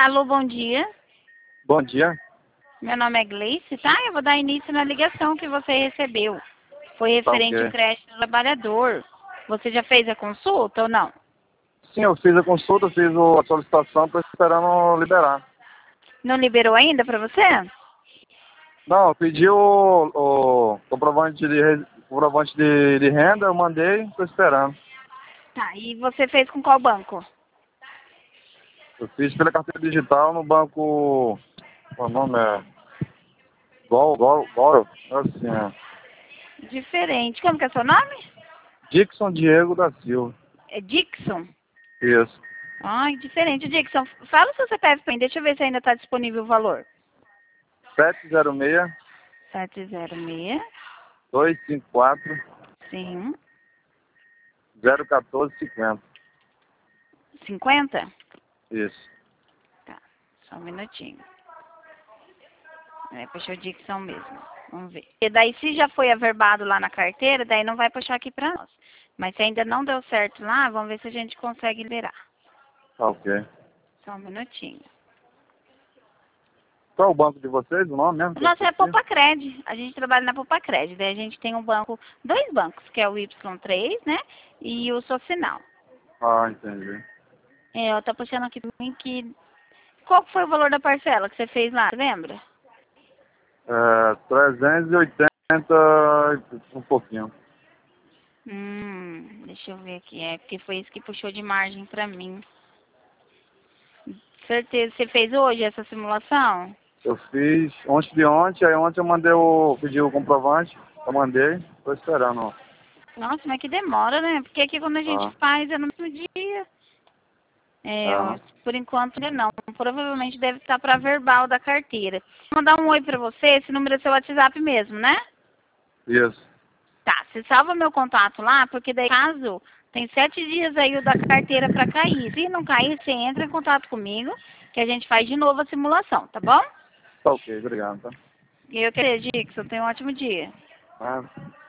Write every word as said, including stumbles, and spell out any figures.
Alô, bom dia. Bom dia. Meu nome é Gleice, tá? Eu vou dar início na ligação que você recebeu. Foi Tá referente ao ok. creche do trabalhador. Você já fez a consulta ou não? Sim, eu fiz a consulta, fiz o- a solicitação, estou esperando liberar. Não liberou ainda para você? Não, eu pedi o, o comprovante, de, re- comprovante de, de renda, eu mandei, estou esperando. Tá, e você fez com qual banco? Eu fiz pela carteira digital no banco. O nome é. Gol, Gol, Gol. Assim, é. Diferente. Como que é seu nome? Dixon Diego da Silva. É Dixon. Isso. Ai, diferente. Dixon, fala o seu C P F pra mim. Deixa eu ver se ainda está disponível o valor. sete zero seis, sete zero seis, dois cinco quatro, sim, zero um quatro cinco zero. cinquenta? Isso. Tá, só um minutinho. É, puxou Dixon mesmo. Vamos ver. E daí, se já foi averbado lá na carteira, daí não vai puxar aqui pra nós. Mas se ainda não deu certo lá, vamos ver se a gente consegue liberar. Tá ok. Só um minutinho. Qual é o banco de vocês? O nome mesmo? O Que eu nosso é esqueci? Popacred. A gente trabalha na Popacred. Daí a gente tem um banco, dois bancos, que é o Y três, né? E o Socinal. Ah, entendi. É, eu tô puxando aqui pra mim que... Qual que foi o valor da parcela que você fez lá, lembra? É, trezentos e oitenta e um pouquinho. Hum, deixa eu ver aqui. É, porque foi isso que puxou de margem pra mim. Certeza. Você fez hoje essa simulação? Eu fiz ontem de ontem, aí ontem eu mandei o. Pedi o comprovante, eu mandei, tô esperando. Nossa, mas que demora, né? Porque aqui quando a gente Ah, faz é no mesmo dia. É, ó, ah, por enquanto ainda não. Provavelmente deve estar para verbal da carteira. Vou mandar um oi para você, esse número é seu WhatsApp mesmo, né? isso. Tá, você salva meu contato lá, porque daí caso tem sete dias aí o da carteira para cair. Se não cair, você entra em contato comigo, que a gente faz de novo a simulação, tá bom? Tá ok, obrigado, tá? E eu queria, Dixon, tenha um ótimo dia. Ah.